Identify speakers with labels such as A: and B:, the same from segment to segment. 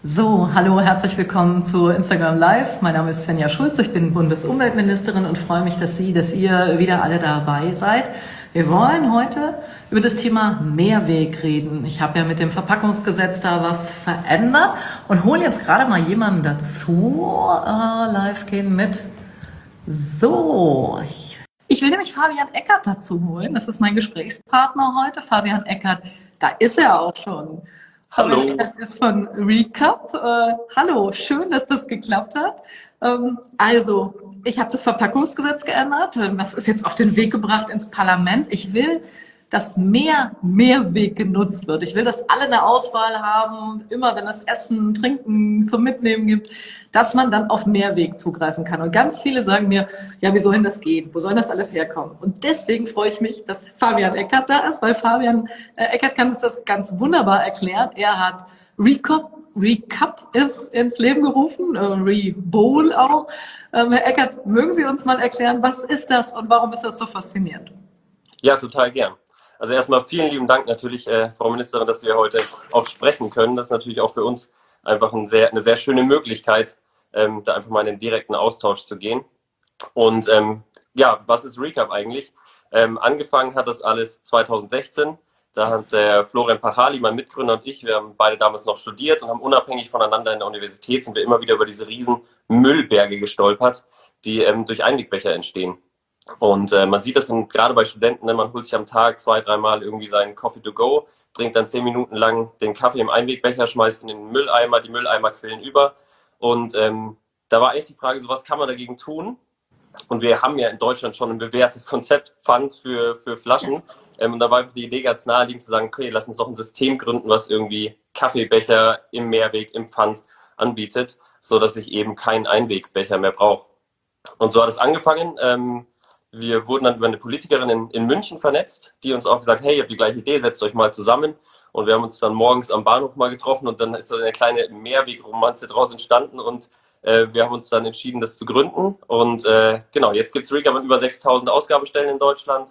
A: So, hallo, herzlich willkommen zu Instagram Live. Mein Name ist Svenja Schulz, ich bin Bundesumweltministerin und freue mich, dass ihr wieder alle dabei seid. Wir wollen heute über das Thema Mehrweg reden. Ich habe ja mit dem Verpackungsgesetz da was verändert und hole jetzt gerade mal jemanden dazu. Live gehen mit. So, ich will nämlich Fabian Eckert dazu holen. Das ist mein Gesprächspartner heute. Fabian Eckert, da ist er auch schon.
B: Hallo.
A: Fabian Eckert ist von Recap. Hallo, schön, dass das geklappt hat. Also, ich habe das Verpackungsgesetz geändert. Das ist jetzt auf den Weg gebracht ins Parlament. Ich will, dass mehr Mehrweg genutzt wird. Ich will, dass alle eine Auswahl haben, immer wenn es Essen, Trinken zum Mitnehmen gibt, dass man dann auf Mehrweg zugreifen kann. Und ganz viele sagen mir, ja, wie soll denn das gehen? Wo soll das alles herkommen? Und deswegen freue ich mich, dass Fabian Eckert da ist, weil Fabian Eckert kann uns das ganz wunderbar erklären. Er hat Recap ins Leben gerufen, Rebowl auch. Herr Eckert, mögen Sie uns mal erklären, was ist das und warum ist das so faszinierend?
B: Ja, total gern. Also erstmal vielen lieben Dank natürlich, Frau Ministerin, dass wir heute auch sprechen können. Das ist natürlich auch für uns einfach eine sehr schöne Möglichkeit, da einfach mal in den direkten Austausch zu gehen. Und ja, was ist Recap eigentlich? Angefangen hat das alles 2016. Da hat der Florian Pachali, mein Mitgründer, und ich, wir haben beide damals noch studiert und haben unabhängig voneinander in der Universität sind wir immer wieder über diese riesen Müllberge gestolpert, die durch Einwegbecher entstehen. Und man sieht das gerade bei Studenten, ne, man holt sich am Tag 2, 3 Mal irgendwie seinen Coffee to go, trinkt dann 10 Minuten lang den Kaffee im Einwegbecher, schmeißt in den Mülleimer, die Mülleimer quillen über. Und da war echt die Frage, so was kann man dagegen tun? Und wir haben ja in Deutschland schon ein bewährtes Konzept, Pfand für Flaschen. Und da war einfach die Idee ganz naheliegend zu sagen, okay, lass uns doch ein System gründen, was irgendwie Kaffeebecher im Mehrweg, im Pfand anbietet, sodass ich eben keinen Einwegbecher mehr brauche. Und so hat es angefangen. Wir wurden dann über eine Politikerin in München vernetzt, die uns auch gesagt, hey, ihr habt die gleiche Idee, setzt euch mal zusammen. Und wir haben uns dann morgens am Bahnhof mal getroffen und dann ist da eine kleine Mehrwegromanze draus entstanden und wir haben uns dann entschieden, das zu gründen. Und genau, jetzt gibt es Recap mit über 6.000 Ausgabestellen in Deutschland,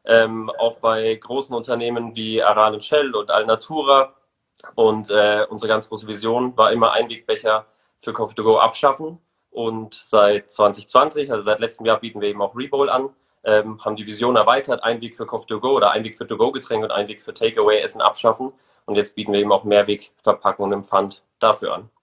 B: auch bei großen Unternehmen wie Aral und Shell und Alnatura. Und unsere ganz große Vision war immer, Einwegbecher für Coffee to go abschaffen. Und seit 2020, also seit letztem Jahr, bieten wir eben auch Rebowl an, haben die Vision erweitert, Einweg für Coffee to go oder Einweg für To-Go-Getränke und Einweg für Takeaway-Essen abschaffen. Und jetzt bieten wir eben auch Mehrwegverpackungen im Pfand dafür an.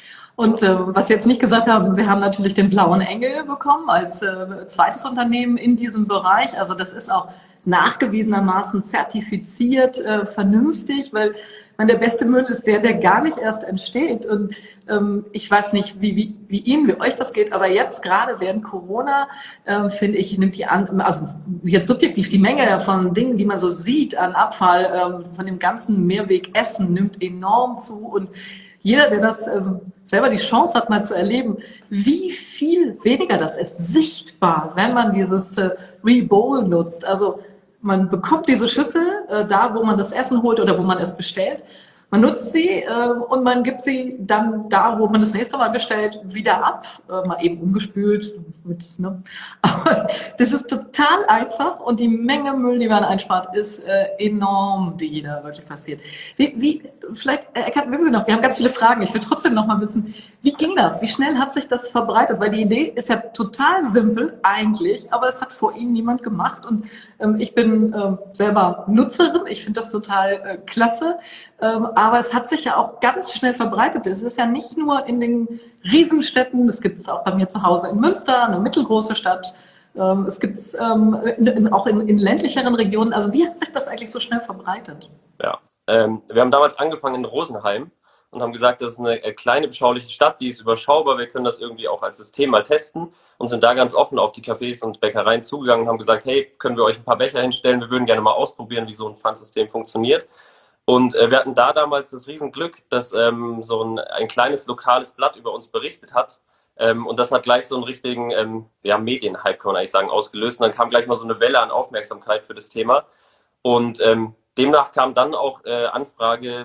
A: Und was Sie jetzt nicht gesagt haben, Sie haben natürlich den Blauen Engel bekommen als zweites Unternehmen in diesem Bereich. Also das ist auch nachgewiesenermaßen zertifiziert, vernünftig, weil der beste Müll ist der gar nicht erst entsteht. Und ich weiß nicht, wie Ihnen, wie euch das geht, aber jetzt gerade während Corona, finde ich, nimmt also jetzt subjektiv die Menge von Dingen, die man so sieht an Abfall, von dem ganzen Mehrwegessen nimmt enorm zu. Und jeder, der das selber die Chance hat, mal zu erleben, wie viel weniger das ist, sichtbar, wenn man dieses Rebowl nutzt. Also man bekommt diese Schüssel da, wo man das Essen holt oder wo man es bestellt. Man nutzt sie und man gibt sie dann da, wo man das nächste Mal bestellt, wieder ab. Mal eben umgespült. Ne? Aber das ist total einfach und die Menge Müll, die man einspart, ist enorm, die da wirklich passiert. Vielleicht, Eckart, mögen Sie noch, wir haben ganz viele Fragen. Ich will trotzdem noch mal wissen, wie ging das? Wie schnell hat sich das verbreitet? Weil die Idee ist ja total simpel eigentlich, aber es hat vor Ihnen niemand gemacht. Und ich bin selber Nutzerin. Ich finde das total klasse. Aber es hat sich ja auch ganz schnell verbreitet. Es ist ja nicht nur in den Riesenstädten, das gibt es auch bei mir zu Hause in Münster, eine mittelgroße Stadt. Es gibt es auch in ländlicheren Regionen. Also wie hat sich das eigentlich so schnell verbreitet?
B: Ja, wir haben damals angefangen in Rosenheim und haben gesagt, das ist eine kleine, beschauliche Stadt, die ist überschaubar, wir können das irgendwie auch als System mal testen und sind da ganz offen auf die Cafés und Bäckereien zugegangen und haben gesagt, hey, können wir euch ein paar Becher hinstellen, wir würden gerne mal ausprobieren, wie so ein Pfandsystem funktioniert. Und wir hatten da damals das Riesenglück, dass so ein kleines lokales Blatt über uns berichtet hat. Und das hat gleich so einen richtigen Medienhype, kann man eigentlich sagen, ausgelöst. Und dann kam gleich mal so eine Welle an Aufmerksamkeit für das Thema. Und demnach kam dann auch Anfragen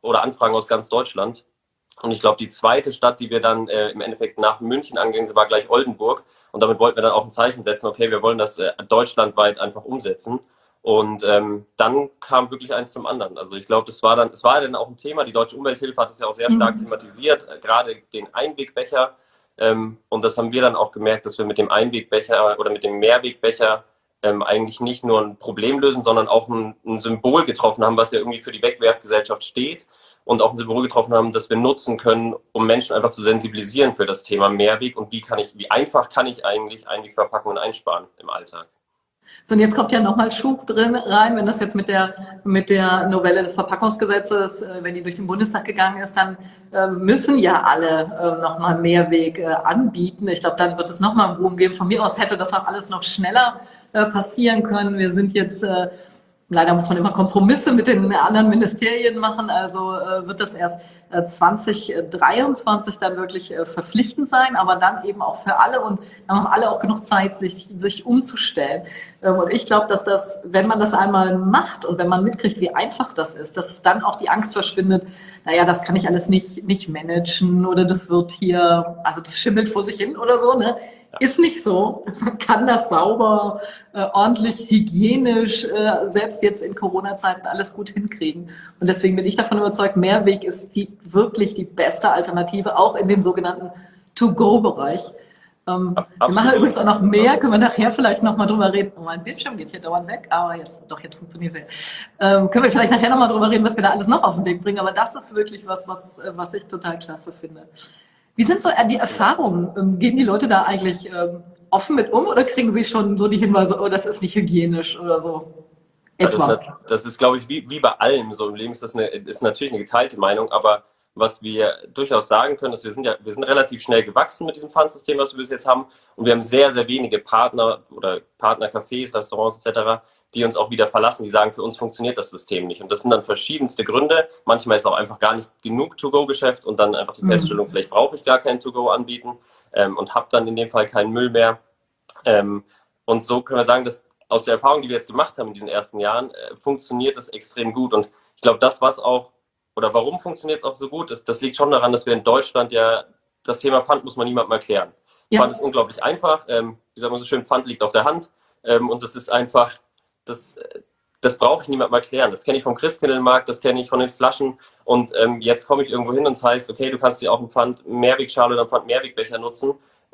B: aus ganz Deutschland. Und ich glaube, die zweite Stadt, die wir dann im Endeffekt nach München angegangen sind, war gleich Oldenburg. Und damit wollten wir dann auch ein Zeichen setzen, okay, wir wollen das deutschlandweit einfach umsetzen. Und dann kam wirklich eins zum anderen. Also ich glaube, es war dann auch ein Thema. Die Deutsche Umwelthilfe hat es ja auch sehr stark thematisiert, gerade den Einwegbecher. Und das haben wir dann auch gemerkt, dass wir mit dem Einwegbecher oder mit dem Mehrwegbecher eigentlich nicht nur ein Problem lösen, sondern auch ein Symbol getroffen haben, was ja irgendwie für die Wegwerfgesellschaft steht. Und auch ein Symbol getroffen haben, das wir nutzen können, um Menschen einfach zu sensibilisieren für das Thema Mehrweg und wie einfach kann ich eigentlich Einwegverpackungen einsparen im Alltag.
A: So, und jetzt kommt ja nochmal Schub drin rein, wenn das jetzt mit der Novelle des Verpackungsgesetzes, wenn die durch den Bundestag gegangen ist, dann müssen ja alle nochmal Mehrweg anbieten. Ich glaube, dann wird es nochmal einen Boom geben. Von mir aus hätte das auch alles noch schneller passieren können. Wir sind jetzt leider muss man immer Kompromisse mit den anderen Ministerien machen, also wird das erst 2023 dann wirklich verpflichtend sein, aber dann eben auch für alle und dann haben alle auch genug Zeit, sich umzustellen. Und ich glaube, dass das, wenn man das einmal macht und wenn man mitkriegt, wie einfach das ist, dass dann auch die Angst verschwindet, naja, das kann ich alles nicht managen oder das wird hier, also das schimmelt vor sich hin oder so, ne? Ist nicht so. Man kann das sauber, ordentlich, hygienisch, selbst jetzt in Corona-Zeiten alles gut hinkriegen. Und deswegen bin ich davon überzeugt, Mehrweg ist wirklich die beste Alternative, auch in dem sogenannten To-Go-Bereich. Wir machen übrigens auch noch mehr, können wir nachher vielleicht nochmal drüber reden. Oh, mein Bildschirm geht hier dauernd weg, aber jetzt funktioniert er. Können wir vielleicht nachher nochmal drüber reden, was wir da alles noch auf den Weg bringen. Aber das ist wirklich was ich total klasse finde. Wie sind so die Erfahrungen? Gehen die Leute da eigentlich offen mit um oder kriegen sie schon so die Hinweise, oh, das ist nicht hygienisch oder so?
B: Etwa. Das ist, glaube ich, wie bei allem so im Leben ist natürlich eine geteilte Meinung, aber was wir durchaus sagen können, ist, wir sind relativ schnell gewachsen mit diesem Pfandsystem, was wir bis jetzt haben. Und wir haben sehr, sehr wenige Partner oder Partnercafés, Restaurants etc., die uns auch wieder verlassen, die sagen, für uns funktioniert das System nicht. Und das sind dann verschiedenste Gründe. Manchmal ist auch einfach gar nicht genug To-Go-Geschäft und dann einfach die Feststellung, vielleicht brauche ich gar kein To-Go anbieten und habe dann in dem Fall keinen Müll mehr. Und so können wir sagen, dass aus der Erfahrung, die wir jetzt gemacht haben in diesen ersten Jahren, funktioniert das extrem gut. Und ich glaube, warum funktioniert es auch so gut, das liegt schon daran, dass wir in Deutschland ja, das Thema Pfand muss man niemandem erklären. Ja. Pfand ist unglaublich einfach, wie sagt man so schön, Pfand liegt auf der Hand und das ist einfach, das brauche ich niemandem erklären. Das kenne ich vom Christkindlmarkt, das kenne ich von den Flaschen und jetzt komme ich irgendwo hin und es heißt, okay, du kannst dir auch einen Pfand-Mehrwegschale oder einen Pfand-Mehrwegbecher nutzen.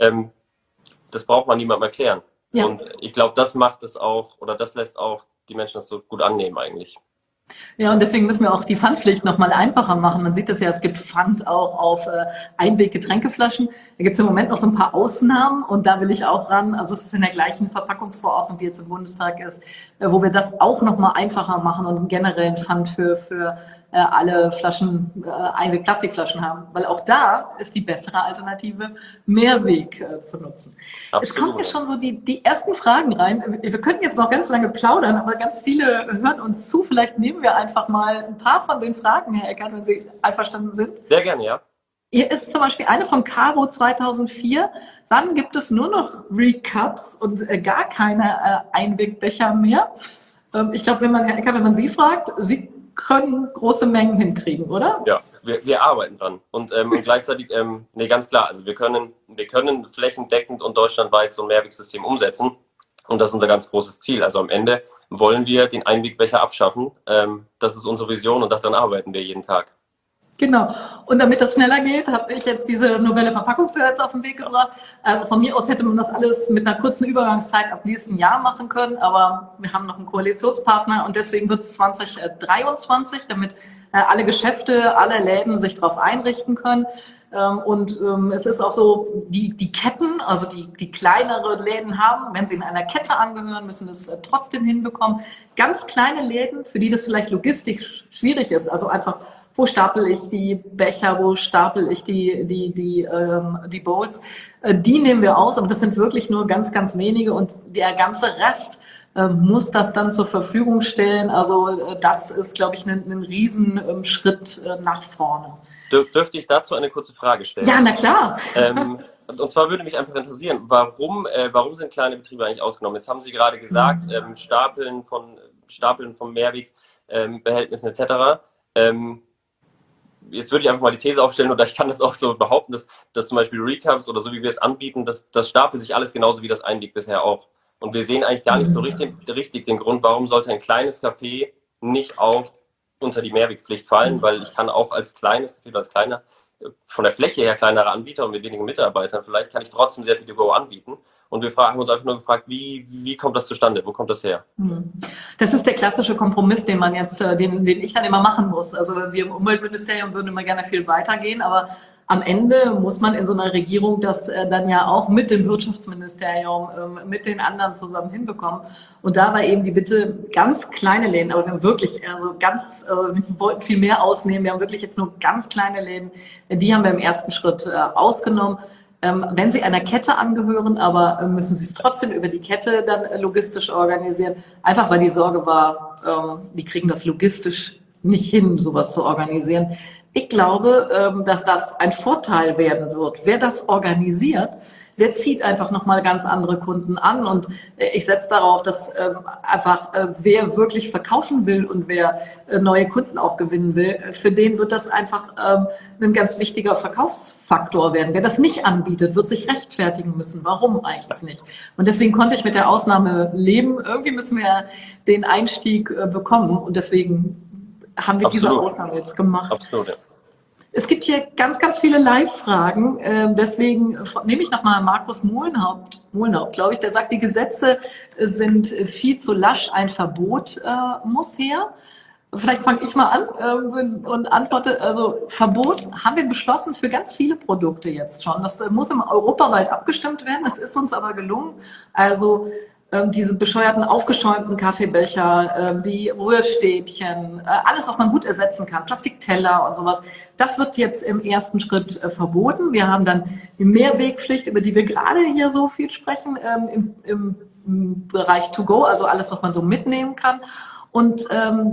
B: Das braucht man niemandem erklären. Ja. Und ich glaube, das macht es auch, oder das lässt auch die Menschen das so gut annehmen eigentlich.
A: Ja, und deswegen müssen wir auch die Pfandpflicht nochmal einfacher machen. Man sieht das ja, es gibt Pfand auch auf Einweg-Getränkeflaschen. Da gibt es im Moment noch so ein paar Ausnahmen und da will ich auch ran. Also es ist in der gleichen Verpackungsverordnung, die jetzt im Bundestag ist, wo wir das auch nochmal einfacher machen und einen generellen Pfand für alle Flaschen, Einweg-Plastikflaschen haben. Weil auch da ist die bessere Alternative, Mehrweg zu nutzen. Absolut. Es kommen ja schon so die ersten Fragen rein. Wir könnten jetzt noch ganz lange plaudern, aber ganz viele hören uns zu. Vielleicht nehmen wir einfach mal ein paar von den Fragen, Herr Eckert, wenn Sie einverstanden sind.
B: Sehr gerne, ja.
A: Hier ist zum Beispiel eine von Caro 2004. Wann gibt es nur noch Recups und gar keine Einwegbecher mehr? Ich glaube, Herr Eckert, wenn man Sie fragt, Sie können große Mengen hinkriegen, oder?
B: Ja, wir arbeiten dran. Und gleichzeitig, ganz klar, also wir können flächendeckend und deutschlandweit so ein Mehrwegsystem umsetzen. Und das ist unser ganz großes Ziel. Also am Ende wollen wir den Einwegbecher abschaffen. Das ist unsere Vision und daran arbeiten wir jeden Tag.
A: Genau. Und damit das schneller geht, habe ich jetzt diese Novelle Verpackungsgesetz auf den Weg gebracht. Also von mir aus hätte man das alles mit einer kurzen Übergangszeit ab nächsten Jahr machen können, aber wir haben noch einen Koalitionspartner und deswegen wird es 2023, damit alle Geschäfte, alle Läden sich darauf einrichten können. Und es ist auch so, die Ketten, also die kleinere Läden haben, wenn sie in einer Kette angehören, müssen es trotzdem hinbekommen. Ganz kleine Läden, für die das vielleicht logistisch schwierig ist, also einfach, wo stapel ich die Becher, wo stapel ich die Bowls, die nehmen wir aus, aber das sind wirklich nur ganz, ganz wenige und der ganze Rest muss das dann zur Verfügung stellen. Also das ist, glaube ich, ein Riesenschritt nach vorne.
B: Dürfte ich dazu eine kurze Frage stellen?
A: Ja, na klar.
B: Und zwar würde mich einfach interessieren, warum sind kleine Betriebe eigentlich ausgenommen? Jetzt haben Sie gerade gesagt, Stapeln von Mehrwegbehältnissen etc. Jetzt würde ich einfach mal die These aufstellen, oder ich kann das auch so behaupten, dass zum Beispiel Recaps oder so wie wir es anbieten, das stapelt sich alles genauso wie das Einweg bisher auch. Und wir sehen eigentlich gar nicht so richtig den Grund, warum sollte ein kleines Café nicht auch unter die Mehrwegpflicht fallen, weil ich kann auch als kleines Café, als kleiner, von der Fläche her kleinerer Anbieter und mit wenigen Mitarbeitern, vielleicht kann ich trotzdem sehr viel To-Go anbieten. Und wir haben uns einfach nur gefragt, wie kommt das zustande? Wo kommt das her?
A: Das ist der klassische Kompromiss, den man jetzt, den ich dann immer machen muss. Also wir im Umweltministerium würden immer gerne viel weitergehen, aber am Ende muss man in so einer Regierung das dann ja auch mit dem Wirtschaftsministerium, mit den anderen zusammen hinbekommen. Und da war eben die Bitte, ganz kleine Läden, aber wir haben wirklich, also wir wollten viel mehr ausnehmen. Wir haben wirklich jetzt nur ganz kleine Läden, die haben wir im ersten Schritt ausgenommen. Wenn Sie einer Kette angehören, aber müssen Sie es trotzdem über die Kette dann logistisch organisieren, einfach weil die Sorge war, die kriegen das logistisch nicht hin, sowas zu organisieren. Ich glaube, dass das ein Vorteil werden wird. Wer das organisiert, der zieht einfach nochmal ganz andere Kunden an. Und ich setze darauf, dass wer wirklich verkaufen will und wer neue Kunden auch gewinnen will, für den wird das einfach ein ganz wichtiger Verkaufsfaktor werden. Wer das nicht anbietet, wird sich rechtfertigen müssen. Warum eigentlich nicht? Und deswegen konnte ich mit der Ausnahme leben. Irgendwie müssen wir den Einstieg bekommen. Und deswegen haben wir diese Ausnahme jetzt gemacht.
B: Absolut, ja.
A: Es gibt hier ganz, ganz viele Live-Fragen. Deswegen nehme ich nochmal Markus Mohlhaupt, glaube ich, der sagt, die Gesetze sind viel zu lasch, ein Verbot muss her. Vielleicht fange ich mal an und antworte, also Verbot haben wir beschlossen für ganz viele Produkte jetzt schon. Das muss europaweit abgestimmt werden, das ist uns aber gelungen. Also diese bescheuerten aufgeschäumten Kaffeebecher, die Rührstäbchen, alles, was man gut ersetzen kann, Plastikteller und sowas, das wird jetzt im ersten Schritt verboten. Wir haben dann die Mehrwegpflicht, über die wir gerade hier so viel sprechen, im Bereich To-Go, also alles, was man so mitnehmen kann. Und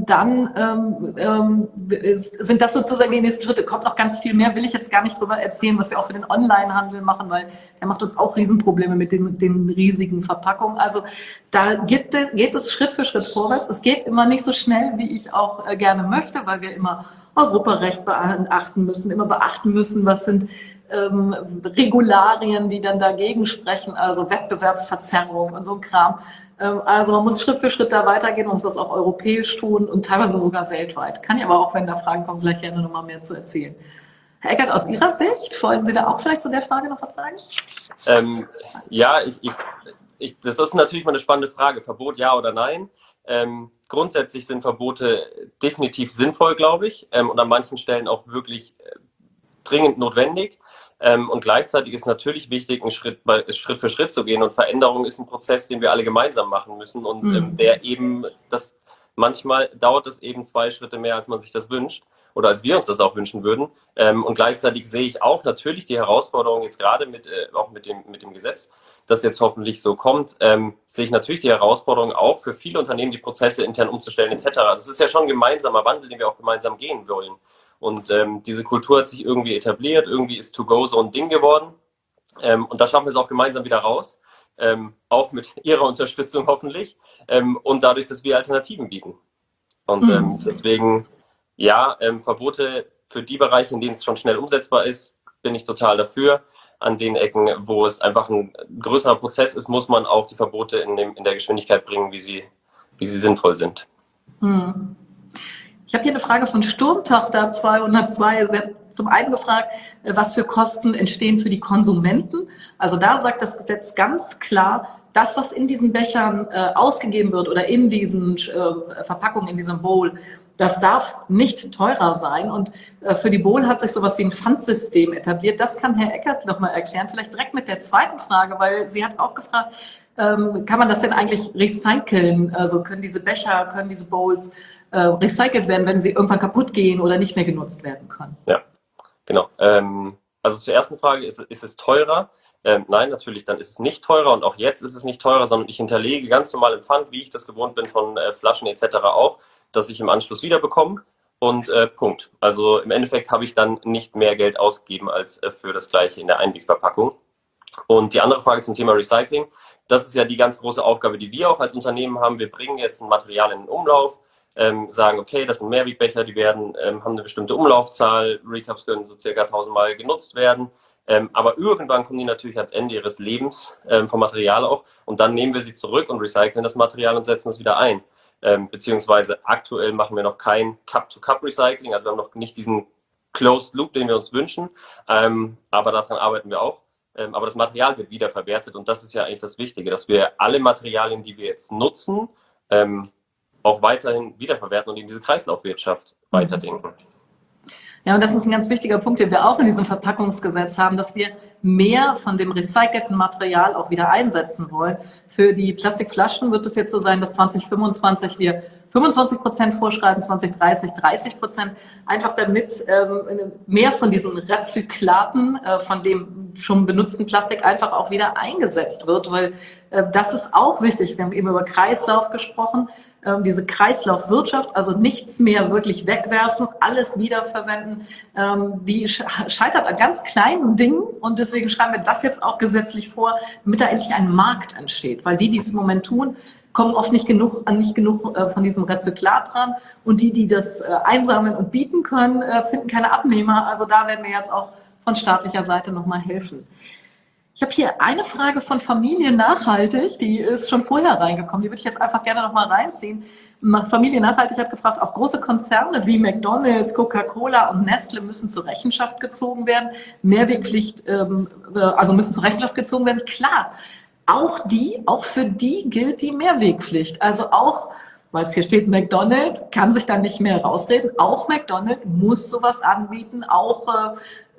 A: dann sind das sozusagen die nächsten Schritte. Kommt noch ganz viel mehr, will ich jetzt gar nicht drüber erzählen, was wir auch für den Onlinehandel machen, weil der macht uns auch Riesenprobleme mit den riesigen Verpackungen. Also da geht es Schritt für Schritt vorwärts. Es geht immer nicht so schnell, wie ich auch gerne möchte, weil wir immer Europarecht beachten müssen, was sind Regularien, die dann dagegen sprechen, also Wettbewerbsverzerrung und so ein Kram. Also man muss Schritt für Schritt da weitergehen, man muss das auch europäisch tun und teilweise sogar weltweit. Kann ich aber auch, wenn da Fragen kommen, vielleicht gerne noch mal mehr zu erzählen. Herr Eckert, aus Ihrer Sicht, wollen Sie da auch vielleicht zu der Frage noch was sagen?
B: Ja, das ist natürlich mal eine spannende Frage. Verbot ja oder nein? Grundsätzlich sind Verbote definitiv sinnvoll, glaube ich, und an manchen Stellen auch wirklich dringend notwendig. Und gleichzeitig ist natürlich wichtig, Schritt für Schritt zu gehen. Und Veränderung ist ein Prozess, den wir alle gemeinsam machen müssen. Und manchmal dauert es eben 2 Schritte mehr, als man sich das wünscht oder als wir uns das auch wünschen würden. Und gleichzeitig sehe ich auch natürlich die Herausforderung jetzt gerade auch mit dem Gesetz, das jetzt hoffentlich so kommt, sehe ich natürlich die Herausforderung auch für viele Unternehmen, die Prozesse intern umzustellen etc. Also es ist ja schon ein gemeinsamer Wandel, den wir auch gemeinsam gehen wollen. Und diese Kultur hat sich irgendwie etabliert, irgendwie ist To-Go so ein Ding geworden. Und da schaffen wir es auch gemeinsam wieder raus, auch mit Ihrer Unterstützung hoffentlich und dadurch, dass wir Alternativen bieten. Und deswegen, ja, Verbote für die Bereiche, in denen es schon schnell umsetzbar ist, bin ich total dafür. An den Ecken, wo es einfach ein größerer Prozess ist, muss man auch die Verbote in der Geschwindigkeit bringen, wie sie sinnvoll sind.
A: Ich habe hier eine Frage von Sturmtochter 202. Sie hat zum einen gefragt, was für Kosten entstehen für die Konsumenten. Also da sagt das Gesetz ganz klar, das, was in diesen Bechern ausgegeben wird oder in diesen Verpackungen, in diesem Bowl, das darf nicht teurer sein. Und für die Bowl hat sich sowas wie ein Pfandsystem etabliert. Das kann Herr Eckert nochmal erklären. Vielleicht direkt mit der zweiten Frage, weil sie hat auch gefragt, kann man das denn eigentlich recyceln? Also können diese Becher, können diese Bowls recycelt werden, wenn sie irgendwann kaputt gehen oder nicht mehr genutzt werden können?
B: Ja, genau. Also zur ersten Frage, ist es teurer? Nein, natürlich, dann ist es nicht teurer und auch jetzt ist es nicht teurer, sondern ich hinterlege ganz normal im Pfand, wie ich das gewohnt bin von Flaschen etc. auch, dass ich im Anschluss wieder bekomme und Punkt. Also im Endeffekt habe ich dann nicht mehr Geld ausgegeben als für das Gleiche in der Einwegverpackung. Und die andere Frage zum Thema Recycling, das ist ja die ganz große Aufgabe, die wir auch als Unternehmen haben. Wir bringen jetzt ein Material in den Umlauf, sagen, okay, das sind Mehrwegbecher, die werden, haben eine bestimmte Umlaufzahl, Recaps können so circa 1000 Mal genutzt werden. Aber irgendwann kommen die natürlich ans Ende ihres Lebens, vom Material auch, und dann nehmen wir sie zurück und recyceln das Material und setzen es wieder ein. Beziehungsweise aktuell machen wir noch kein Cup-to-Cup-Recycling, also wir haben noch nicht diesen Closed Loop, den wir uns wünschen, aber daran arbeiten wir auch. Aber das Material wird wiederverwertet und das ist ja eigentlich das Wichtige, dass wir alle Materialien, die wir jetzt nutzen, auch weiterhin wiederverwerten und in diese Kreislaufwirtschaft weiterdenken.
A: Ja, und das ist ein ganz wichtiger Punkt, den wir auch in diesem Verpackungsgesetz haben, dass wir mehr von dem recycelten Material auch wieder einsetzen wollen. Für die Plastikflaschen wird es jetzt so sein, dass 2025 wir 25% vorschreiben, 2030 30%, einfach damit mehr von diesen Rezyklaten, von dem schon benutzten Plastik einfach auch wieder eingesetzt wird, weil das ist auch wichtig. Wir haben eben über Kreislauf gesprochen, diese Kreislaufwirtschaft, also nichts mehr wirklich wegwerfen, alles wiederverwenden, die scheitert an ganz kleinen Dingen und deswegen schreiben wir das jetzt auch gesetzlich vor, damit da endlich ein Markt entsteht, weil die es im Moment tun, kommen oft nicht genug von diesem Rezyklat dran und die das einsammeln und bieten können, finden keine Abnehmer. Also da werden wir jetzt auch von staatlicher Seite nochmal helfen. Ich habe hier eine Frage von Familie Nachhaltig, die ist schon vorher reingekommen, die würde ich jetzt einfach gerne nochmal reinziehen. Familie Nachhaltig hat gefragt, auch große Konzerne wie McDonald's, Coca-Cola und Nestle müssen zur Rechenschaft gezogen werden. Mehrwegpflicht, also müssen zur Rechenschaft gezogen werden. Klar, auch für die gilt die Mehrwegpflicht. Also auch, weil es hier steht, McDonald's kann sich dann nicht mehr rausreden. Auch McDonald's muss sowas anbieten. Auch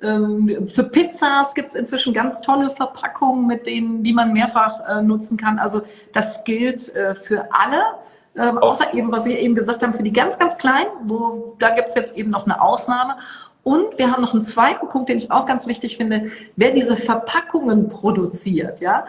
A: für Pizzas gibt es inzwischen ganz tolle Verpackungen, mit denen, die man mehrfach nutzen kann. Also das gilt für alle. Außer eben, was Sie eben gesagt haben, für die ganz, ganz Kleinen, da gibt es jetzt eben noch eine Ausnahme. Und wir haben noch einen zweiten Punkt, den ich auch ganz wichtig finde. Wer diese Verpackungen produziert, ja,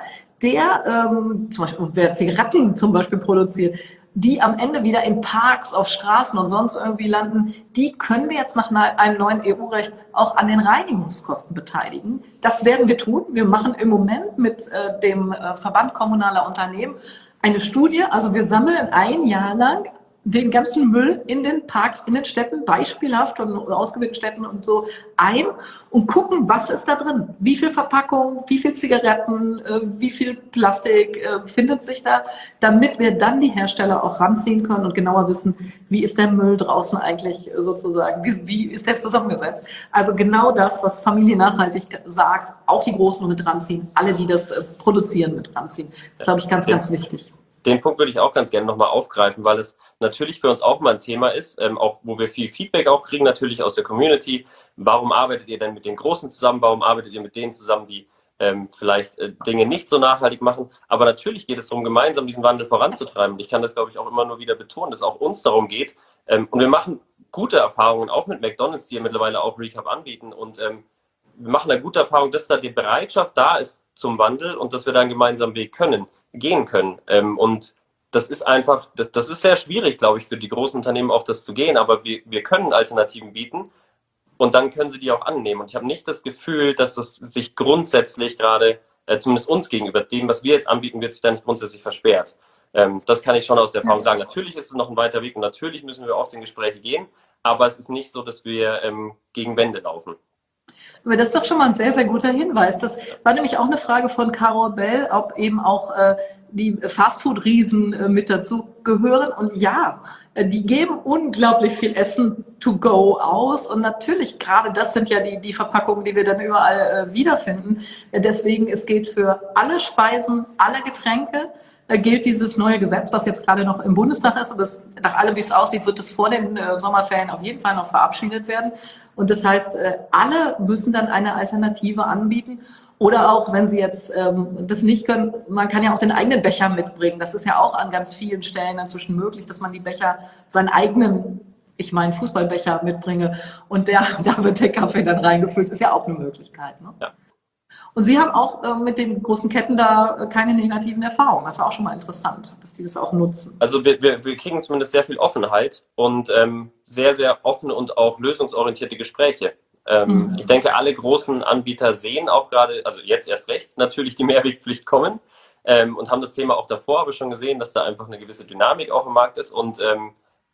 A: zum Beispiel, wer Zigaretten zum Beispiel produziert, die am Ende wieder in Parks, auf Straßen und sonst irgendwie landen, die können wir jetzt nach einem neuen EU-Recht auch an den Reinigungskosten beteiligen. Das werden wir tun. Wir machen im Moment mit dem Verband kommunaler Unternehmen eine Studie. Also wir sammeln ein Jahr lang den ganzen Müll in den Parks, in den Städten, beispielhaft und ausgewählten Städten und so ein und gucken, was ist da drin? Wie viel Verpackung, wie viel Zigaretten, wie viel Plastik findet sich da, damit wir dann die Hersteller auch ranziehen können und genauer wissen, wie ist der Müll draußen eigentlich sozusagen, wie ist der zusammengesetzt? Also genau das, was Familie Nachhaltig sagt, auch die Großen mit ranziehen, alle, die das produzieren, mit ranziehen. Das ist, glaube ich, ganz, ganz wichtig.
B: Den Punkt würde ich auch ganz gerne nochmal aufgreifen, weil es natürlich für uns auch mal ein Thema ist, auch wo wir viel Feedback auch kriegen, natürlich aus der Community. Warum arbeitet ihr denn mit den Großen zusammen? Warum arbeitet ihr mit denen zusammen, die vielleicht Dinge nicht so nachhaltig machen? Aber natürlich geht es darum, gemeinsam diesen Wandel voranzutreiben. Ich kann das, glaube ich, auch immer nur wieder betonen, dass es auch uns darum geht. Und wir machen gute Erfahrungen, auch mit McDonald's, die ja mittlerweile auch Recap anbieten. Und wir machen eine gute Erfahrung, dass da die Bereitschaft da ist zum Wandel und dass wir da einen gemeinsamen Weg gehen können. Und das ist einfach, das ist sehr schwierig, glaube ich, für die großen Unternehmen auch das zu gehen, aber wir können Alternativen bieten und dann können sie die auch annehmen. Und ich habe nicht das Gefühl, dass das sich grundsätzlich gerade, zumindest uns gegenüber dem, was wir jetzt anbieten, wird sich da nicht grundsätzlich versperrt. Das kann ich schon aus der Erfahrung sagen. Natürlich ist es noch ein weiter Weg und natürlich müssen wir oft in Gespräche gehen, aber es ist nicht so, dass wir gegen Wände laufen.
A: Aber das ist doch schon mal ein sehr, sehr guter Hinweis. Das war nämlich auch eine Frage von Carol Bell, ob eben auch die Fastfood-Riesen mit dazu gehören. Und ja, die geben unglaublich viel Essen to go aus. Und natürlich, gerade das sind ja die Verpackungen, die wir dann überall wiederfinden. Deswegen, es gilt für alle Speisen, alle Getränke, gilt dieses neue Gesetz, was jetzt gerade noch im Bundestag ist. Und das, nach allem, wie es aussieht, wird es vor den Sommerferien auf jeden Fall noch verabschiedet werden. Und das heißt, alle müssen dann eine Alternative anbieten. Oder auch, wenn sie jetzt das nicht können, man kann ja auch den eigenen Becher mitbringen. Das ist ja auch an ganz vielen Stellen inzwischen möglich, dass man die Becher, seinen eigenen, ich meine Fußballbecher mitbringe und da wird der Kaffee dann reingefüllt. Ist ja auch eine Möglichkeit. Ne? Ja. Und Sie haben auch mit den großen Ketten da keine negativen Erfahrungen. Das ist auch schon mal interessant, dass die das auch nutzen.
B: Also wir kriegen zumindest sehr viel Offenheit und sehr, sehr offene und auch lösungsorientierte Gespräche. Ich denke, alle großen Anbieter sehen auch gerade, also jetzt erst recht, natürlich die Mehrwegpflicht kommen und haben das Thema auch davor aber schon gesehen, dass da einfach eine gewisse Dynamik auch im Markt ist und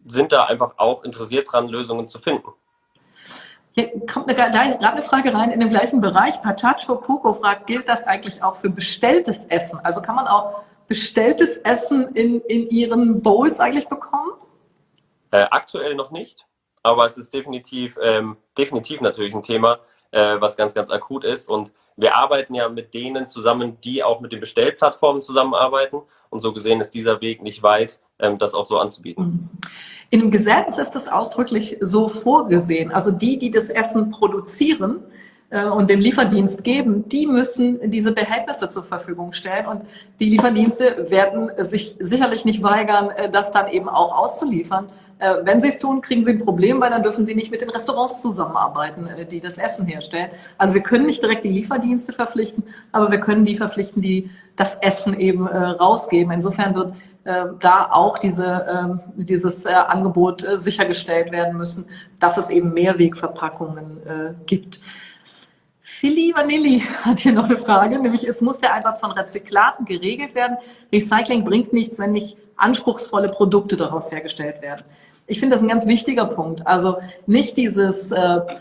B: sind da einfach auch interessiert dran, Lösungen zu finden.
A: Hier kommt gerade eine Frage rein in dem gleichen Bereich. Pachacho Coco fragt, gilt das eigentlich auch für bestelltes Essen? Also kann man auch bestelltes Essen in Ihren Bowls eigentlich bekommen?
B: Aktuell noch nicht, aber es ist definitiv natürlich ein Thema, was ganz, ganz akut ist. Und wir arbeiten ja mit denen zusammen, die auch mit den Bestellplattformen zusammenarbeiten. Und so gesehen ist dieser Weg nicht weit, das auch so anzubieten.
A: In dem Gesetz ist es ausdrücklich so vorgesehen. Also die das Essen produzieren und dem Lieferdienst geben, die müssen diese Behältnisse zur Verfügung stellen. Und die Lieferdienste werden sich sicherlich nicht weigern, das dann eben auch auszuliefern. Wenn sie es tun, kriegen sie ein Problem, weil dann dürfen sie nicht mit den Restaurants zusammenarbeiten, die das Essen herstellen. Also wir können nicht direkt die Lieferdienste verpflichten, aber wir können die verpflichten, die das Essen eben rausgeben. Insofern wird da auch dieses Angebot sichergestellt werden müssen, dass es eben Mehrwegverpackungen gibt. Philly Vanilli hat hier noch eine Frage, nämlich es muss der Einsatz von Rezyklaten geregelt werden. Recycling bringt nichts, wenn nicht anspruchsvolle Produkte daraus hergestellt werden. Ich finde das ein ganz wichtiger Punkt. Also nicht dieses,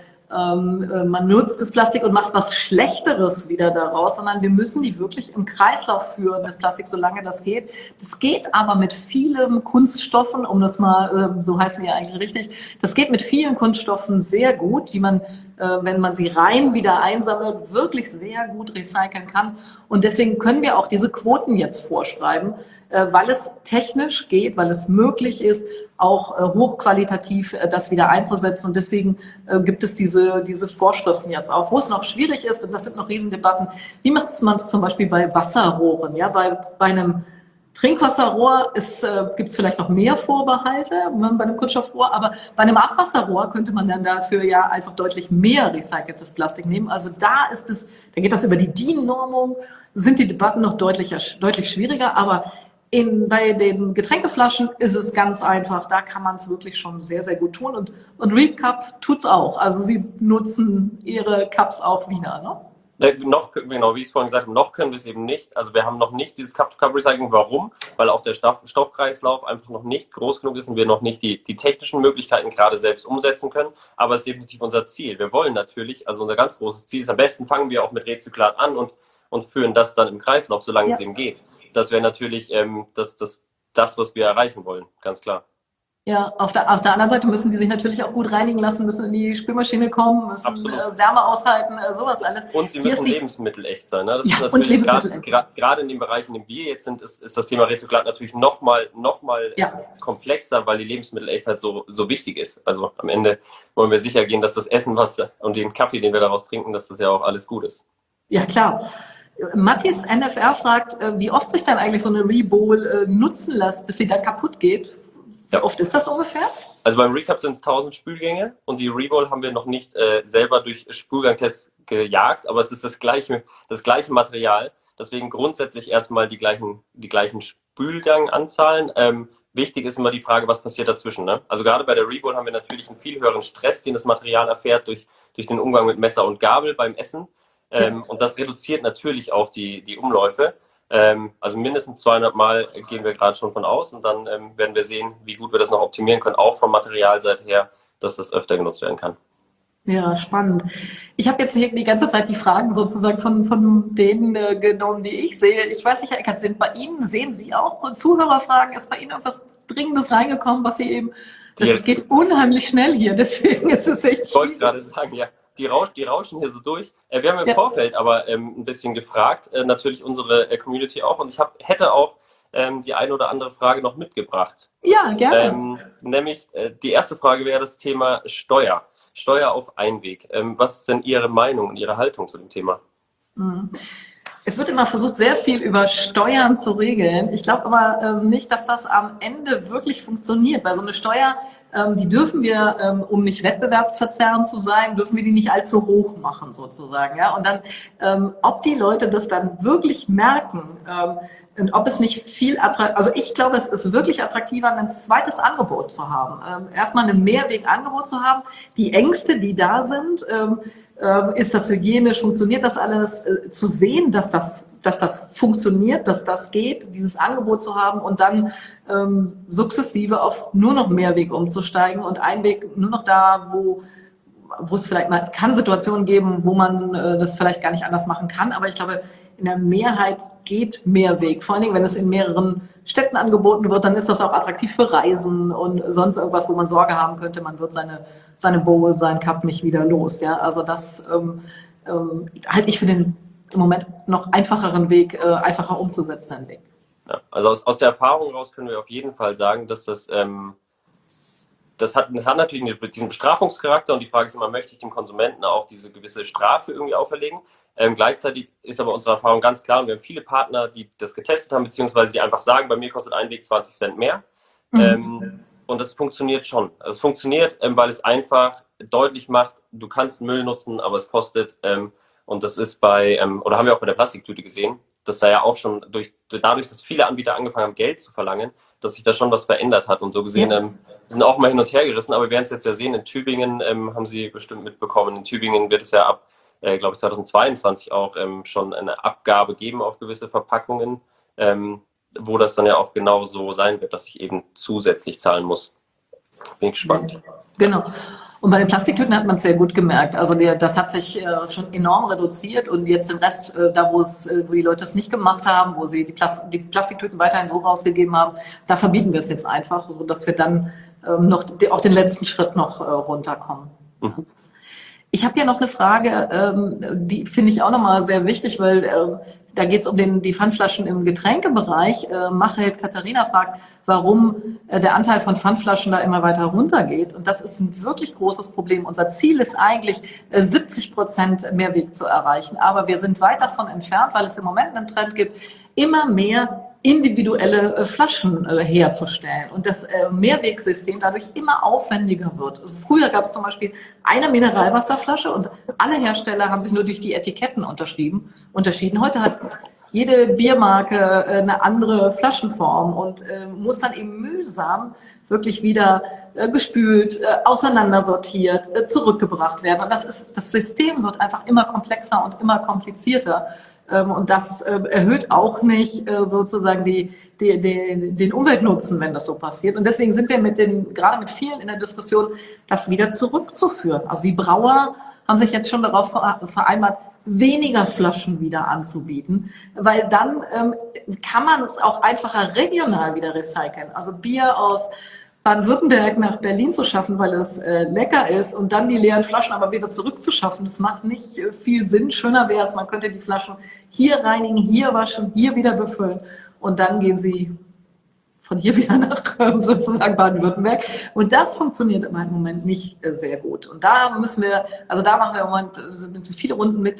A: man nutzt das Plastik und macht was Schlechteres wieder daraus, sondern wir müssen die wirklich im Kreislauf führen, das Plastik, solange das geht. Das geht aber mit vielen Kunststoffen, um das mal, so heißen die ja eigentlich richtig, das geht mit vielen Kunststoffen sehr gut, die man, wenn man sie rein wieder einsammelt, wirklich sehr gut recyceln kann. Und deswegen können wir auch diese Quoten jetzt vorschreiben, weil es technisch geht, weil es möglich ist, auch hochqualitativ das wieder einzusetzen. Und deswegen gibt es diese Vorschriften jetzt auch. Wo es noch schwierig ist, und das sind noch Riesendebatten, wie macht man es zum Beispiel bei Wasserrohren? Ja, bei einem Trinkwasserrohr gibt es vielleicht noch mehr Vorbehalte, bei einem Kunststoffrohr, aber bei einem Abwasserrohr könnte man dann dafür ja einfach deutlich mehr recyceltes Plastik nehmen. Also da geht das über die DIN-Normung, sind die Debatten noch deutlich schwieriger, aber bei den Getränkeflaschen ist es ganz einfach, da kann man es wirklich schon sehr, sehr gut tun. Und Recup tut's auch. Also sie nutzen ihre Cups auch wieder, ne?
B: Genau, wie ich es vorhin gesagt habe, noch können wir es eben nicht. Also wir haben noch nicht dieses Cup-to-Cup-Recycling. Warum? Weil auch der Stoffkreislauf einfach noch nicht groß genug ist und wir noch nicht die technischen Möglichkeiten gerade selbst umsetzen können. Aber es ist definitiv unser Ziel. Wir wollen natürlich, also unser ganz großes Ziel ist, am besten fangen wir auch mit Rezyklat an und führen das dann im Kreislauf, solange es eben geht. Das wäre natürlich das, was wir erreichen wollen, ganz klar.
A: Ja, auf der anderen Seite müssen die sich natürlich auch gut reinigen lassen, müssen in die Spülmaschine kommen, müssen Wärme aushalten, sowas alles.
B: Und sie müssen lebensmittelecht sein. Ne? Das ist
A: und lebensmittelecht.
B: Gerade in dem Bereich, in dem wir jetzt sind, ist das Thema Rezyklat natürlich noch mal komplexer, weil die Lebensmittelechtheit so wichtig ist. Also am Ende wollen wir sicher gehen, dass das Essen, und den Kaffee, den wir daraus trinken, dass das ja auch alles gut ist.
A: Ja, klar. Mattis NFR fragt, wie oft sich dann eigentlich so eine Rebowl nutzen lässt, bis sie dann kaputt geht. Wie oft ist das ungefähr?
B: Also beim Recup sind es 1000 Spülgänge und die Rebowl haben wir noch nicht selber durch Spülgangtests gejagt, aber es ist das gleiche Material. Deswegen grundsätzlich erstmal die gleichen Spülganganzahlen. Wichtig ist immer die Frage, was passiert dazwischen. Ne? Also gerade bei der Rebowl haben wir natürlich einen viel höheren Stress, den das Material erfährt durch den Umgang mit Messer und Gabel beim Essen. Und das reduziert natürlich auch die Umläufe. Also mindestens 200 Mal gehen wir gerade schon von aus und dann werden wir sehen, wie gut wir das noch optimieren können, auch von Materialseite her, dass das öfter genutzt werden kann.
A: Ja, spannend. Ich habe jetzt hier die ganze Zeit die Fragen sozusagen von denen genommen, die ich sehe. Ich weiß nicht, Herr Eckert, sehen Sie auch Zuhörerfragen? Ist bei Ihnen irgendwas Dringendes reingekommen, was Sie eben, es geht unheimlich schnell hier, deswegen ist es echt schwierig.
B: Ich wollte gerade sagen, ja. Die rauschen hier so durch. Wir haben im Vorfeld aber ein bisschen gefragt, natürlich unsere Community auch. Und ich hätte auch die eine oder andere Frage noch mitgebracht.
A: Ja, gerne.
B: Nämlich die erste Frage wäre das Thema Steuer. Steuer auf Einweg. Was ist denn Ihre Meinung und Ihre Haltung zu dem Thema?
A: Es wird immer versucht, sehr viel über Steuern zu regeln. Ich glaube aber nicht, dass das am Ende wirklich funktioniert, weil so eine Steuer, die dürfen wir, um nicht wettbewerbsverzerrend zu sein, dürfen wir die nicht allzu hoch machen sozusagen. Ja? Und dann, ob die Leute das dann wirklich merken, und ob es nicht viel attraktiver, also ich glaube, es ist wirklich attraktiver, ein zweites Angebot zu haben. Erstmal ein Mehrwegangebot zu haben. Die Ängste, die da sind, Ist das hygienisch? Funktioniert das alles? Zu sehen, dass das funktioniert, dass das geht, dieses Angebot zu haben und dann sukzessive auf nur noch Mehrweg umzusteigen und Einweg nur noch da, wo es vielleicht mal, es kann Situationen geben, wo man das vielleicht gar nicht anders machen kann, aber ich glaube, in der Mehrheit geht Mehrweg. Vor allen Dingen, wenn es in mehreren Städten angeboten wird, dann ist das auch attraktiv für Reisen und sonst irgendwas, wo man Sorge haben könnte, man wird seine Bowl, seinen Cup nicht wieder los. Ja? Also das halte ich für den im Moment noch einfacheren Weg, einfacher umzusetzenden Weg.
B: Ja, also aus der Erfahrung raus können wir auf jeden Fall sagen, dass das hat natürlich diesen Bestrafungscharakter und die Frage ist immer, möchte ich dem Konsumenten auch diese gewisse Strafe irgendwie auferlegen? Gleichzeitig ist aber unsere Erfahrung ganz klar und wir haben viele Partner, die das getestet haben, beziehungsweise die einfach sagen, bei mir kostet ein Weg 20 Cent mehr. Und das funktioniert schon. Also es funktioniert, weil es einfach deutlich macht, du kannst Müll nutzen, aber es kostet, und das ist oder haben wir auch bei der Plastiktüte gesehen, dass da ja auch schon dadurch, dass viele Anbieter angefangen haben, Geld zu verlangen, dass sich da schon was verändert hat und so gesehen, sind auch mal hin und her gerissen, aber wir werden es jetzt ja sehen, in Tübingen haben Sie bestimmt mitbekommen, in Tübingen wird es ja ab, glaube ich, 2022 auch schon eine Abgabe geben auf gewisse Verpackungen, wo das dann ja auch genau so sein wird, dass ich eben zusätzlich zahlen muss. Bin ich gespannt.
A: Genau. Und bei den Plastiktüten hat man es sehr gut gemerkt. Also das hat sich schon enorm reduziert und jetzt den Rest, da wo die Leute es nicht gemacht haben, wo sie die Plastiktüten weiterhin so rausgegeben haben, da verbieten wir es jetzt einfach, sodass wir dann noch auch den letzten Schritt noch runterkommen. Mhm. Ich habe hier noch eine Frage, die finde ich auch nochmal sehr wichtig, weil da geht es um die Pfandflaschen im Getränkebereich. Macheld Katharina fragt, warum der Anteil von Pfandflaschen da immer weiter runtergeht. Und das ist ein wirklich großes Problem. Unser Ziel ist eigentlich, 70% Mehrweg zu erreichen. Aber wir sind weit davon entfernt, weil es im Moment einen Trend gibt, immer mehr individuelle Flaschen herzustellen und das Mehrwegsystem dadurch immer aufwendiger wird. Also früher gab es zum Beispiel eine Mineralwasserflasche und alle Hersteller haben sich nur durch die Etiketten unterschieden. Heute hat jede Biermarke eine andere Flaschenform und muss dann eben mühsam wirklich wieder gespült, auseinandersortiert, zurückgebracht werden. Und das System wird einfach immer komplexer und immer komplizierter. Und das erhöht auch nicht sozusagen den Umweltnutzen, wenn das so passiert. Und deswegen sind wir gerade mit vielen in der Diskussion, das wieder zurückzuführen. Also die Brauer haben sich jetzt schon darauf vereinbart, weniger Flaschen wieder anzubieten, weil dann kann man es auch einfacher regional wieder recyceln. Also Bier aus Baden-Württemberg nach Berlin zu schaffen, weil es lecker ist und dann die leeren Flaschen aber wieder zurückzuschaffen, das macht nicht viel Sinn. Schöner wäre es, man könnte die Flaschen hier reinigen, hier waschen, hier wieder befüllen und dann gehen sie von hier wieder nach sozusagen Baden-Württemberg. Und das funktioniert im Moment nicht sehr gut. Und da machen wir im Moment viele Runden mit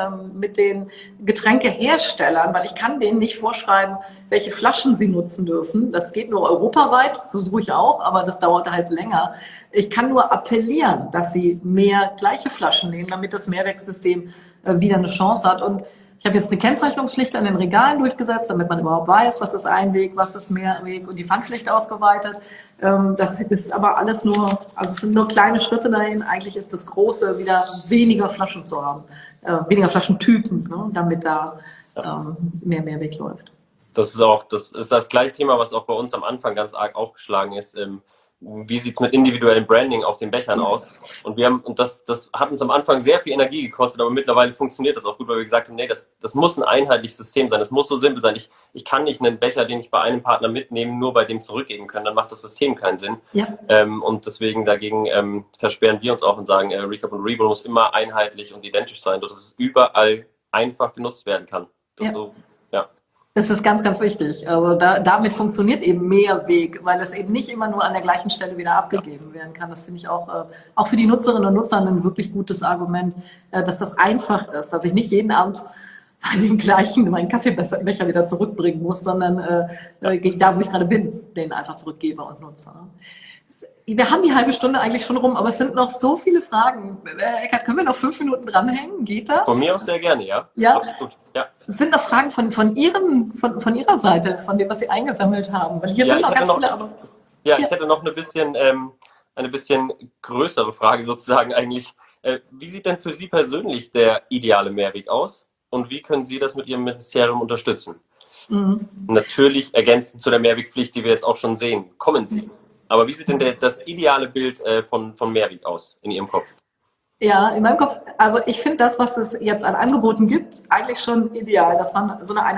A: den Getränkeherstellern, weil ich kann denen nicht vorschreiben, welche Flaschen sie nutzen dürfen. Das geht nur europaweit, versuche ich auch, aber das dauert halt länger. Ich kann nur appellieren, dass sie mehr gleiche Flaschen nehmen, damit das Mehrwegsystem wieder eine Chance hat. Und ich habe jetzt eine Kennzeichnungspflicht an den Regalen durchgesetzt, damit man überhaupt weiß, was ist Einweg, was ist Mehrweg und die Pfandpflicht ausgeweitet. Das ist aber alles es sind nur kleine Schritte dahin. Eigentlich ist das Große, wieder weniger Flaschen zu haben, weniger Flaschentypen, ne, damit da mehr Mehrweg läuft.
B: Das ist das gleiche Thema, was auch bei uns am Anfang ganz arg aufgeschlagen ist. Wie sieht es mit individuellem Branding auf den Bechern aus? Und das hat uns am Anfang sehr viel Energie gekostet, aber mittlerweile funktioniert das auch gut, weil wir gesagt haben, nee, das muss ein einheitliches System sein, das muss so simpel sein. Ich kann nicht einen Becher, den ich bei einem Partner mitnehme, nur bei dem zurückgeben können, dann macht das System keinen Sinn. Ja. Und deswegen dagegen versperren wir uns auch und sagen, Recap und Rebull muss immer einheitlich und identisch sein, dass es überall einfach genutzt werden kann.
A: Das ist ganz, ganz wichtig. Aber damit funktioniert eben Mehrweg, weil es eben nicht immer nur an der gleichen Stelle wieder abgegeben werden kann. Das finde ich auch für die Nutzerinnen und Nutzer ein wirklich gutes Argument, dass das einfach ist, dass ich nicht jeden Abend bei den gleichen meinen Kaffeebecher wieder zurückbringen muss, sondern gehe ich da, wo ich gerade bin, den einfach zurückgebe und nutze. Wir haben die halbe Stunde eigentlich schon rum, aber es sind noch so viele Fragen. Eckart, können wir noch 5 Minuten dranhängen? Geht das?
B: Von mir aus sehr gerne, ja.
A: Ja? Absolut. Ja. Es sind noch Fragen von Ihrer Seite, von dem, was Sie eingesammelt haben. Weil hier sind noch ganz viele. Aber,
B: ich hätte noch eine bisschen größere Frage sozusagen eigentlich. Wie sieht denn für Sie persönlich der ideale Mehrweg aus und wie können Sie das mit Ihrem Ministerium unterstützen? Natürlich ergänzend zu der Mehrwegpflicht, die wir jetzt auch schon sehen, kommen Sie. Aber wie sieht denn das ideale Bild von Mehrweg aus in Ihrem Kopf?
A: Ja, in meinem Kopf, also ich finde das, was es jetzt an Angeboten gibt, eigentlich schon ideal, dass man so eine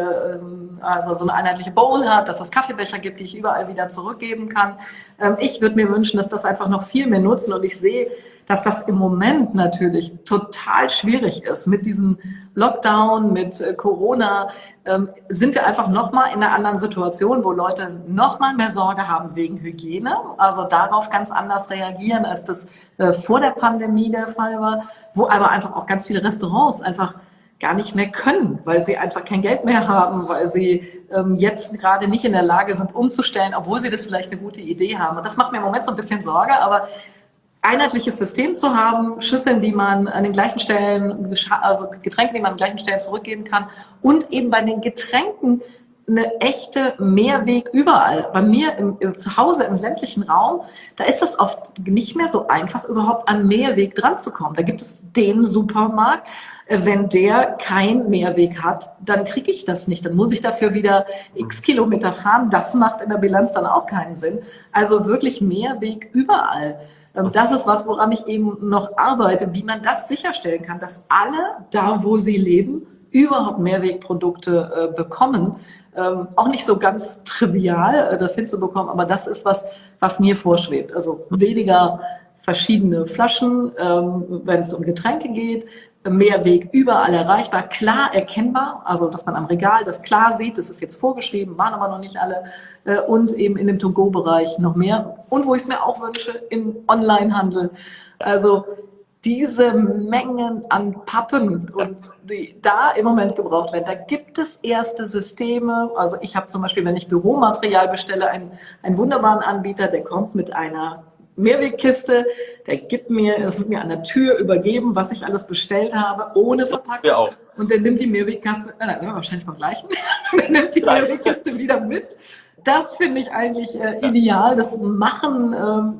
A: einheitliche Bowl hat, dass es Kaffeebecher gibt, die ich überall wieder zurückgeben kann. Ich würde mir wünschen, dass das einfach noch viel mehr nutzen und ich sehe, dass das im Moment natürlich total schwierig ist. Mit diesem Lockdown, mit Corona sind wir einfach nochmal in einer anderen Situation, wo Leute nochmal mehr Sorge haben wegen Hygiene, also darauf ganz anders reagieren, als das vor der Pandemie der Fall war, wo aber einfach auch ganz viele Restaurants einfach gar nicht mehr können, weil sie einfach kein Geld mehr haben, weil sie jetzt gerade nicht in der Lage sind, umzustellen, obwohl sie das vielleicht eine gute Idee haben. Und das macht mir im Moment so ein bisschen Sorge, aber einheitliches System zu haben, Schüsseln, die man an den gleichen Stellen, also Getränke, die man an den gleichen Stellen zurückgeben kann und eben bei den Getränken eine echte Mehrweg überall. Bei mir zu Hause im ländlichen Raum, da ist es oft nicht mehr so einfach, überhaupt an Mehrweg dran zu kommen. Da gibt es den Supermarkt. Wenn der kein Mehrweg hat, dann kriege ich das nicht. Dann muss ich dafür wieder x Kilometer fahren. Das macht in der Bilanz dann auch keinen Sinn. Also wirklich Mehrweg überall. Das ist was, woran ich eben noch arbeite, wie man das sicherstellen kann, dass alle da, wo sie leben, überhaupt Mehrwegprodukte bekommen. Auch nicht so ganz trivial, das hinzubekommen, aber das ist was mir vorschwebt. Also weniger verschiedene Flaschen, wenn es um Getränke geht, Mehrweg überall erreichbar, klar erkennbar, also dass man am Regal das klar sieht, das ist jetzt vorgeschrieben, waren aber noch nicht alle, und eben in dem To-Go-Bereich noch mehr. Und wo ich es mir auch wünsche, im Onlinehandel. Also diese Mengen an Pappen, und die da im Moment gebraucht werden, da gibt es erste Systeme. Also ich habe zum Beispiel, wenn ich Büromaterial bestelle, einen wunderbaren Anbieter, der kommt mit einer Mehrwegkiste, es wird mir an der Tür übergeben, was ich alles bestellt habe, ohne Verpackung.
B: Wir auch.
A: Und der nimmt die Mehrwegkiste, da sind wir wahrscheinlich beim gleichen, der nimmt die Mehrwegkiste wieder mit. Das finde ich eigentlich ideal. Das machen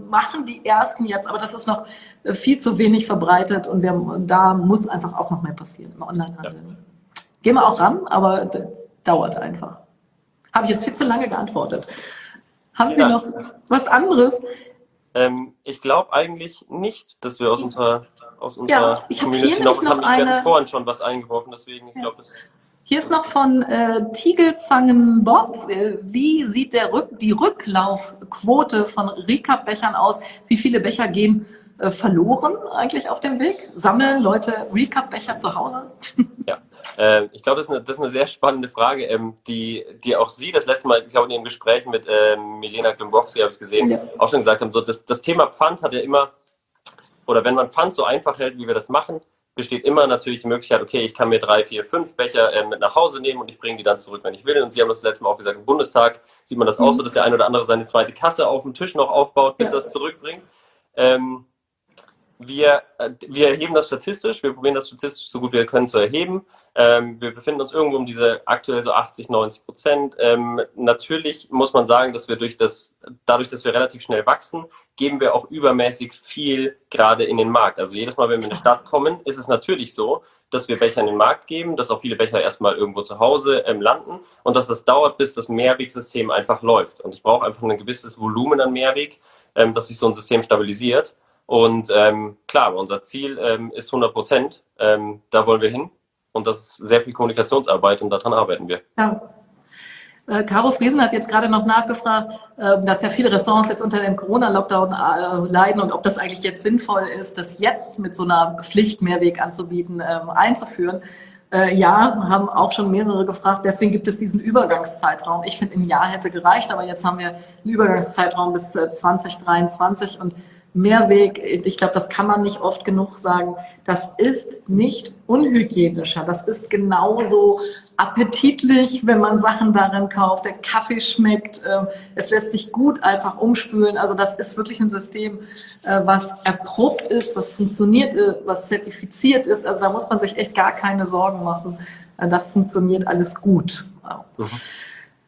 A: die Ersten jetzt, aber das ist noch viel zu wenig verbreitet und da muss einfach auch noch mehr passieren im Onlinehandel. Ja. Gehen wir auch ran, aber das dauert einfach. Habe ich jetzt viel zu lange geantwortet. Haben Sie noch was anderes?
B: Ich glaube eigentlich nicht, dass wir aus unserer
A: ich habe hier noch
B: wir hatten vorhin schon was eingeworfen, deswegen ich glaube, das
A: hier ist noch von Tigelzangen Bob. Wie sieht die Rücklaufquote von Recap-Bechern aus? Wie viele Becher gehen verloren eigentlich auf dem Weg? Sammeln Leute Recap-Becher zu Hause?
B: Ja, ich glaube, das ist eine sehr spannende Frage, die auch Sie das letzte Mal, ich glaube, in Ihrem Gespräch mit Milena Klimbowski, habe ich gesehen, ja, auch schon gesagt haben, so, das Thema Pfand hat ja immer, oder wenn man Pfand so einfach hält, wie wir das machen, besteht immer natürlich die Möglichkeit, okay, ich kann mir 3, 4, 5 Becher mit nach Hause nehmen und ich bringe die dann zurück, wenn ich will. Und Sie haben das letzte Mal auch gesagt, im Bundestag sieht man das auch so, dass der eine oder andere seine zweite Kasse auf dem Tisch noch aufbaut, bis er es zurückbringt. Wir erheben das statistisch, wir probieren das statistisch so gut wir können zu erheben. Wir befinden uns irgendwo um diese aktuell so 80-90%. Natürlich muss man sagen, dass wir dadurch, dass wir relativ schnell wachsen, geben wir auch übermäßig viel gerade in den Markt. Also jedes Mal, wenn wir in eine Stadt kommen, ist es natürlich so, dass wir Becher in den Markt geben, dass auch viele Becher erstmal irgendwo zu Hause landen und dass das dauert, bis das Mehrwegsystem einfach läuft. Und ich brauche einfach ein gewisses Volumen an Mehrweg, dass sich so ein System stabilisiert. Und klar, unser Ziel ist 100%. Da wollen wir hin. Und das ist sehr viel Kommunikationsarbeit und daran arbeiten wir.
A: Ja. Caro Friesen hat jetzt gerade noch nachgefragt, dass ja viele Restaurants jetzt unter dem Corona-Lockdown leiden und ob das eigentlich jetzt sinnvoll ist, das jetzt mit so einer Pflicht Mehrweg anzubieten, einzuführen. Ja, haben auch schon mehrere gefragt. Deswegen gibt es diesen Übergangszeitraum. Ich finde, ein Jahr hätte gereicht, aber jetzt haben wir einen Übergangszeitraum bis 2023 und Mehrweg, ich glaube, das kann man nicht oft genug sagen, das ist nicht unhygienischer. Das ist genauso appetitlich, wenn man Sachen darin kauft. Der Kaffee schmeckt, es lässt sich gut einfach umspülen. Also das ist wirklich ein System, was erprobt ist, was funktioniert, was zertifiziert ist. Also da muss man sich echt gar keine Sorgen machen. Das funktioniert alles gut.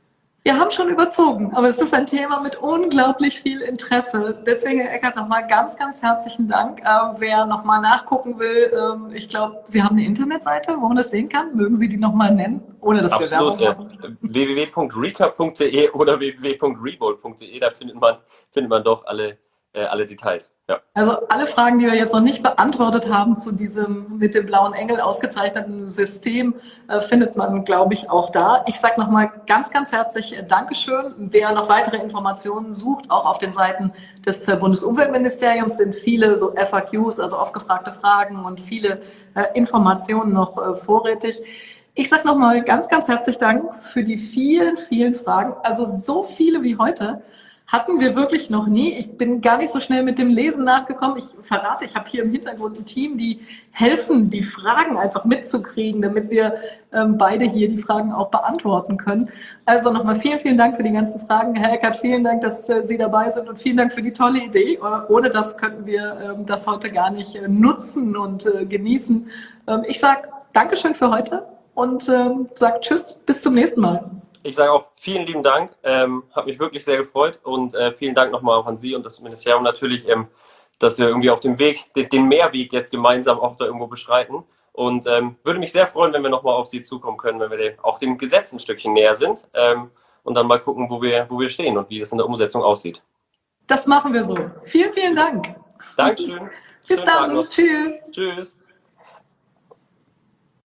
A: Wir haben schon überzogen, aber es ist ein Thema mit unglaublich viel Interesse. Deswegen, Herr Eckert, nochmal ganz, ganz herzlichen Dank. Wer nochmal nachgucken will, ich glaube, Sie haben eine Internetseite, wo man das sehen kann. Mögen Sie die nochmal nennen, ohne dass wir Werbung machen?
B: www.recap.de oder www.rebold.de, da findet man doch alle Details. Ja.
A: Also alle Fragen, die wir jetzt noch nicht beantwortet haben zu diesem mit dem blauen Engel ausgezeichneten System, findet man, glaube ich, auch da. Ich sage nochmal ganz, ganz herzlich Dankeschön. Wer noch weitere Informationen sucht, auch auf den Seiten des Bundesumweltministeriums sind viele so FAQs, also oft gefragte Fragen und viele Informationen noch vorrätig. Ich sage nochmal ganz, ganz herzlich Dank für die vielen, vielen Fragen. Also so viele wie heute hatten wir wirklich noch nie. Ich bin gar nicht so schnell mit dem Lesen nachgekommen. Ich verrate, ich habe hier im Hintergrund ein Team, die helfen, die Fragen einfach mitzukriegen, damit wir beide hier die Fragen auch beantworten können. Also nochmal vielen, vielen Dank für die ganzen Fragen. Herr Eckert, vielen Dank, dass Sie dabei sind und vielen Dank für die tolle Idee. Ohne das könnten wir das heute gar nicht nutzen und genießen. Ich sage Dankeschön für heute und sage Tschüss, bis zum nächsten Mal.
B: Ich sage auch vielen lieben Dank, hat mich wirklich sehr gefreut und vielen Dank nochmal auch an Sie und das Ministerium natürlich, dass wir irgendwie auf dem Weg, den Mehrweg jetzt gemeinsam auch da irgendwo beschreiten und würde mich sehr freuen, wenn wir nochmal auf Sie zukommen können, wenn wir auch dem Gesetz ein Stückchen näher sind und dann mal gucken, wo wir stehen und wie das in der Umsetzung aussieht.
A: Das machen wir so. Vielen, vielen Dank.
B: Dankeschön.
A: Bis dann. Tschüss.
B: Tschüss.